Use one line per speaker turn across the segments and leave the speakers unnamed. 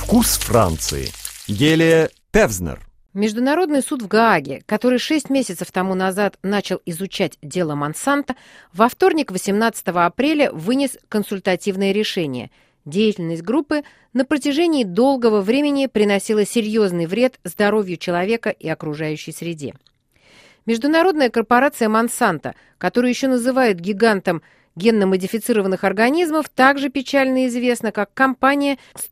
Вкус Франции. Гелия Певзнер.
Международный суд в Гааге, который 6 месяцев тому назад начал изучать дело Монсанто, во вторник, 18 апреля, вынес консультативное решение. Деятельность группы на протяжении долгого времени приносила серьезный вред здоровью человека и окружающей среде. Международная корпорация Монсанто, которую еще называют гигантом генно-модифицированных организмов, также печально известна как компания с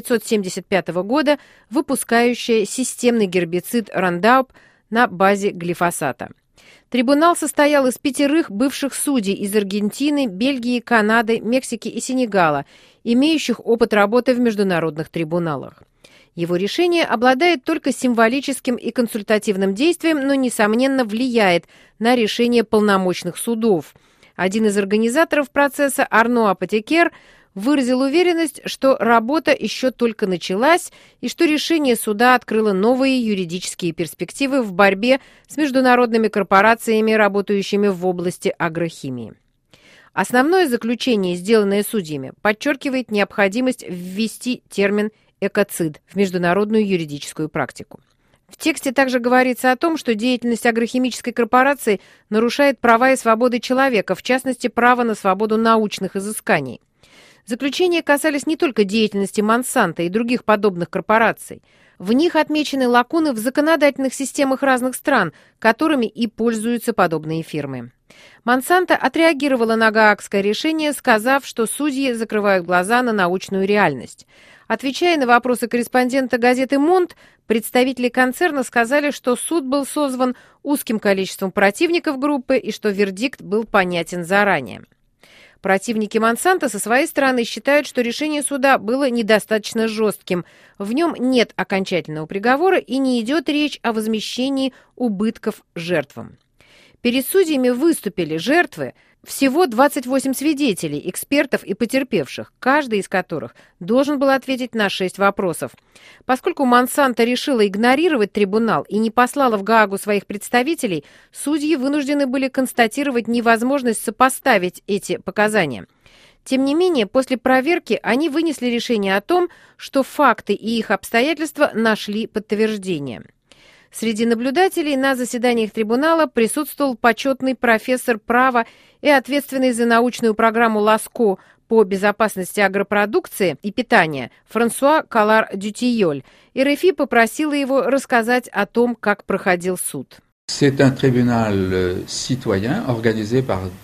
1975 года, выпускающая системный гербицид Roundup на базе глифосата. Трибунал состоял из 5 бывших судей из Аргентины, Бельгии, Канады, Мексики и Сенегала, имеющих опыт работы в международных трибуналах. Его решение обладает только символическим и консультативным действием, но, несомненно, влияет на решение полномочных судов. Один из организаторов процесса, Арно Апотекер, выразил уверенность, что работа еще только началась и что решение суда открыло новые юридические перспективы в борьбе с международными корпорациями, работающими в области агрохимии. Основное заключение, сделанное судьями, подчеркивает необходимость ввести термин «экоцид» в международную юридическую практику. В тексте также говорится о том, что деятельность агрохимической корпорации нарушает права и свободы человека, в частности, право на свободу научных изысканий. Заключения касались не только деятельности Монсанто и других подобных корпораций. В них отмечены лакуны в законодательных системах разных стран, которыми и пользуются подобные фирмы. Монсанто отреагировала на гаагское решение, сказав, что судьи закрывают глаза на научную реальность. Отвечая на вопросы корреспондента газеты «Монт», представители концерна сказали, что суд был созван узким количеством противников группы и что вердикт был понятен заранее. Противники Монсанто со своей стороны считают, что решение суда было недостаточно жестким. В нем нет окончательного приговора и не идет речь о возмещении убытков жертвам. Перед судьями выступили жертвы, всего 28 свидетелей, экспертов и потерпевших, каждый из которых должен был ответить на 6 вопросов. Поскольку Монсанто решила игнорировать трибунал и не послала в Гаагу своих представителей, судьи вынуждены были констатировать невозможность сопоставить эти показания. Тем не менее, после проверки они вынесли решение о том, что факты и их обстоятельства нашли подтверждение. Среди наблюдателей на заседаниях трибунала присутствовал почетный профессор права и ответственный за научную программу ЛАСКО по безопасности агропродукции и питания Франсуа Калар-Дютийоль. РФИ попросила его рассказать о том, как проходил суд.
C'est un tribunal citoyen organisé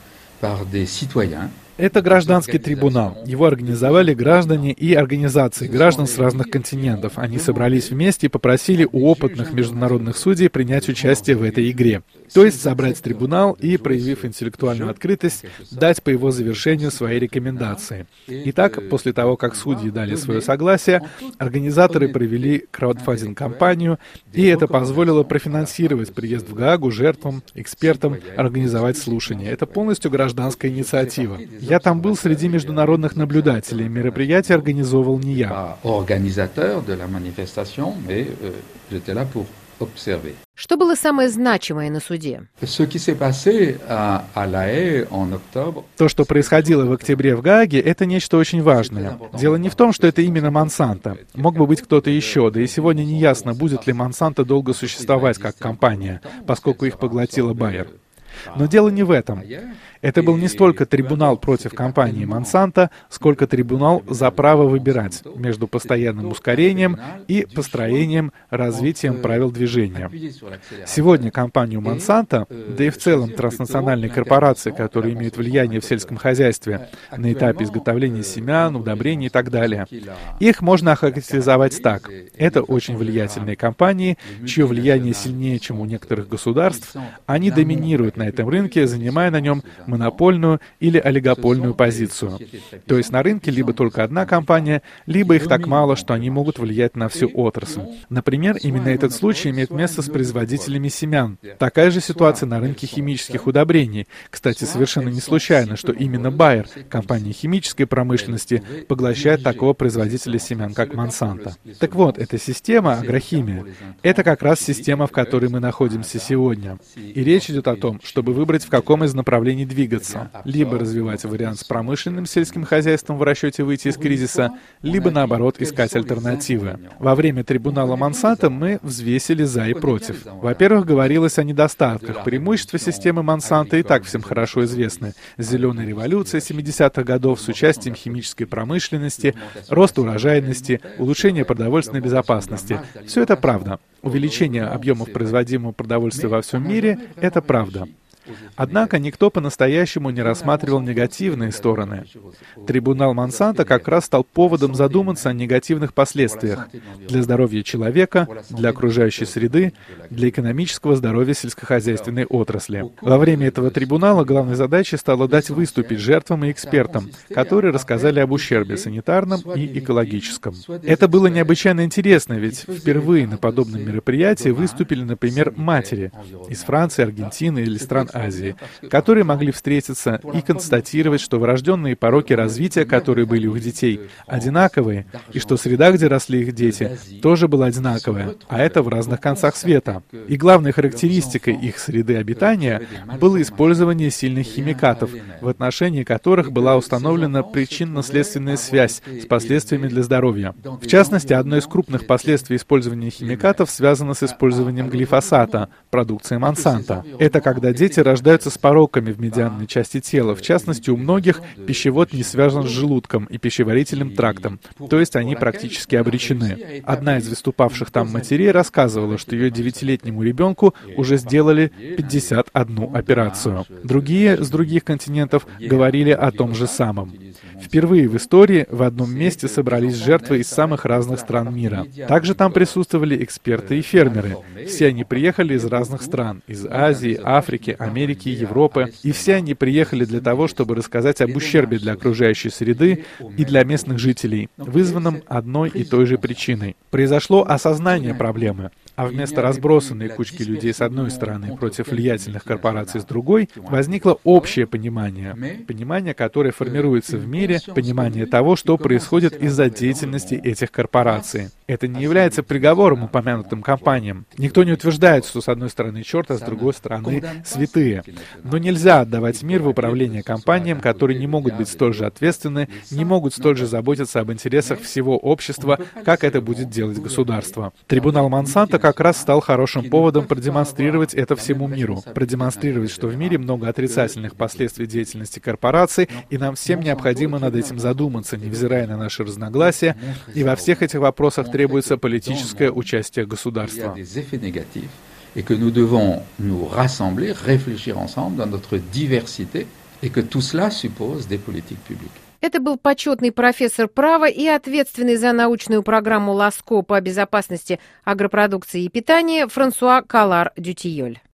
par des citoyens.
Это гражданский трибунал. Его организовали граждане и организации граждан с разных континентов. Они собрались вместе и попросили у опытных международных судей принять участие в этой игре. То есть собрать трибунал и, проявив интеллектуальную открытость, дать по его завершению свои рекомендации. Итак, после того, как судьи дали свое согласие, организаторы провели краудфандинг-кампанию, и это позволило профинансировать приезд в Гаагу жертвам, экспертам, организовать слушания. Это полностью гражданская инициатива. Я там был среди международных наблюдателей. Мероприятие организовал не я.
Что было самое значимое на суде?
То, что происходило в октябре в Гааге, это нечто очень важное. Дело не в том, что это именно Монсанто. Мог бы быть кто-то еще, да и сегодня не ясно, будет ли Монсанто долго существовать как компания, поскольку их поглотила Байер. Но дело не в этом. Это был не столько трибунал против компании Монсанто, сколько трибунал за право выбирать между постоянным ускорением и построением, развитием правил движения. Сегодня компанию Монсанто, да и в целом транснациональные корпорации, которые имеют влияние в сельском хозяйстве на этапе изготовления семян, удобрений и так далее, их можно охарактеризовать так. Это очень влиятельные компании, чье влияние сильнее, чем у некоторых государств. Они доминируют на этом рынке, занимая на нем монопольную или олигопольную позицию. То есть на рынке либо только одна компания, либо их так мало, что они могут влиять на всю отрасль. Например, именно этот случай имеет место с производителями семян. Такая же ситуация на рынке химических удобрений. Кстати, совершенно не случайно, что именно Байер, компания химической промышленности, поглощает такого производителя семян, как Монсанто. Так вот, эта система, агрохимия, это как раз система, в которой мы находимся сегодня. И речь идет о том, чтобы чтобы выбрать, в каком из направлений двигаться. Либо развивать вариант с промышленным сельским хозяйством в расчете выйти из кризиса, либо, наоборот, искать альтернативы. Во время трибунала Монсанто мы взвесили «за» и «против». Во-первых, говорилось о недостатках. Преимущества системы Монсанто и так всем хорошо известны. Зеленая революция 70-х годов с участием химической промышленности, рост урожайности, улучшение продовольственной безопасности. Все это правда. Увеличение объемов производимого продовольствия во всем мире — это правда. Однако никто по-настоящему не рассматривал негативные стороны. Трибунал Монсанто как раз стал поводом задуматься о негативных последствиях для здоровья человека, для окружающей среды, для экономического здоровья сельскохозяйственной отрасли. Во время этого трибунала главной задачей стало дать выступить жертвам и экспертам, которые рассказали об ущербе санитарном и экологическом. Это было необычайно интересно, ведь впервые на подобном мероприятии выступили, например, матери из Франции, Аргентины или стран Азии, которые могли встретиться и констатировать, что врожденные пороки развития, которые были у их детей, одинаковые, и что среда, где росли их дети, тоже была одинаковая, а это в разных концах света. И главной характеристикой их среды обитания было использование сильных химикатов, в отношении которых была установлена причинно-следственная связь с последствиями для здоровья. В частности, одно из крупных последствий использования химикатов связано с использованием глифосата, продукции Монсанто. Это когда дети рождаются с пороками в медианной части тела. В частности, у многих пищевод не связан с желудком и пищеварительным трактом, то есть они практически обречены. Одна из выступавших там матерей рассказывала, что ее 9-летнему ребенку уже сделали 51 операцию. Другие с других континентов говорили о том же самом. Впервые в истории в одном месте собрались жертвы из самых разных стран мира. Также там присутствовали эксперты и фермеры. Все они приехали из разных стран, из Азии, Африки, Америки, Европы. И все они приехали для того, чтобы рассказать об ущербе для окружающей среды и для местных жителей, вызванном одной и той же причиной. Произошло осознание проблемы. А вместо разбросанной кучки людей с одной стороны против влиятельных корпораций с другой, возникло общее понимание. Понимание, которое формируется в мире, понимание того, что происходит из-за деятельности этих корпораций. Это не является приговором упомянутым компаниям. Никто не утверждает, что с одной стороны черт, а с другой стороны святые. Но нельзя отдавать мир в управление компаниям, которые не могут быть столь же ответственны, не могут столь же заботиться об интересах всего общества, как это будет делать государство. Трибунал Монсанто как раз стал хорошим поводом продемонстрировать это всему миру. Продемонстрировать, что в мире много отрицательных последствий деятельности корпораций, и нам всем необходимо над этим задуматься, невзирая на наши разногласия, и во всех этих вопросах требуется политическое участие государства.
Et que nous devons nous rassembler, réfléchir ensemble dans notre diversité, et que tout cela suppose des politiques publiques.
Это был почетный профессор права и ответственный за научную программу ЛАСКО по безопасности агропродукции и питания Франсуа Каллар-Дютиёль.